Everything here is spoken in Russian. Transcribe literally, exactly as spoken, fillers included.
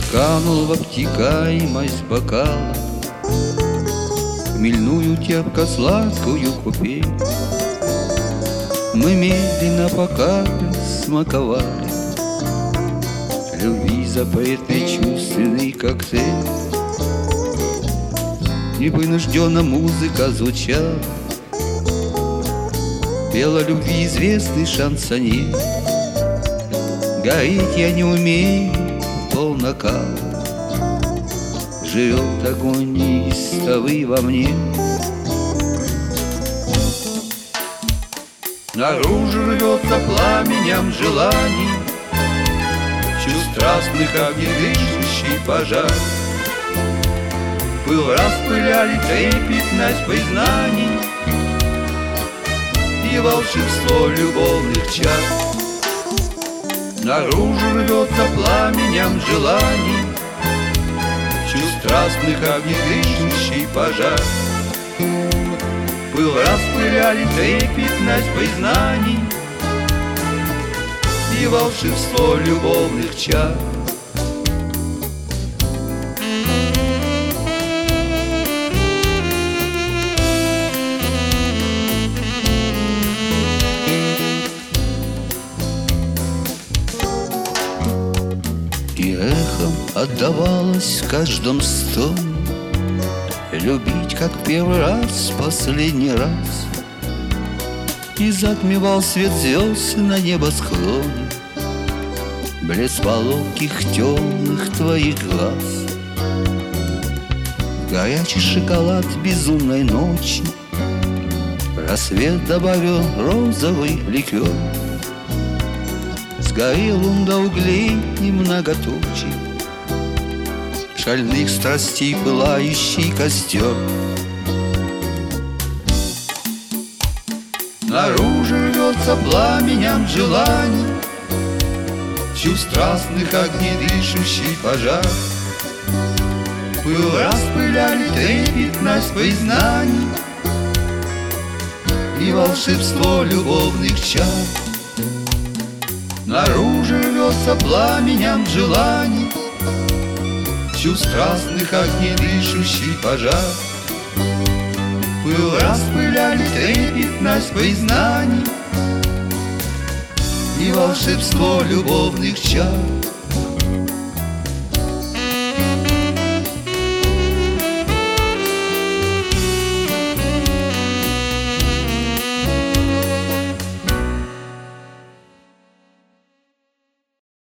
Канул в обтекаемость бокала хмельную терпко-сладкую купель. Мы медленно по капле смаковали любви запретный чувственный коктейль. Непринужденно музыка звучала, пела любви известный шансоньер. Гореть я не умею полнокал, живет огонь неистовый во мне. Наружу рвется пламенем желаний, чувств страстных огнедышащий пожар. Пыл распыляли трепетность признаний и волшебство любовных чар. Наружу рвется пламенем желаний, чувств страстных огнедышащий пожар. Пыл распыляли трепетность признаний и волшебство любовных чар. И эхом отдавалось в каждом стоне любить, как первый раз, последний раз. И затмевал свет звезд на небосклоне блеск полоких темных твоих глаз. Горячий шоколад безумной ночи рассвет добавил розовый ликер. Сгорел он до углей немноготочий, шальных страстей пылающий костер. Наружу рвется пламенем желаний, чувств страстных огнедышащий пожар. Пыл распыляли трепетность признаний и волшебство любовных чар. Наружу рвется пламенем желаний, чувств страстных огнедышащий пожар. Пыл распыляли трепетность признаний и волшебство любовных чар.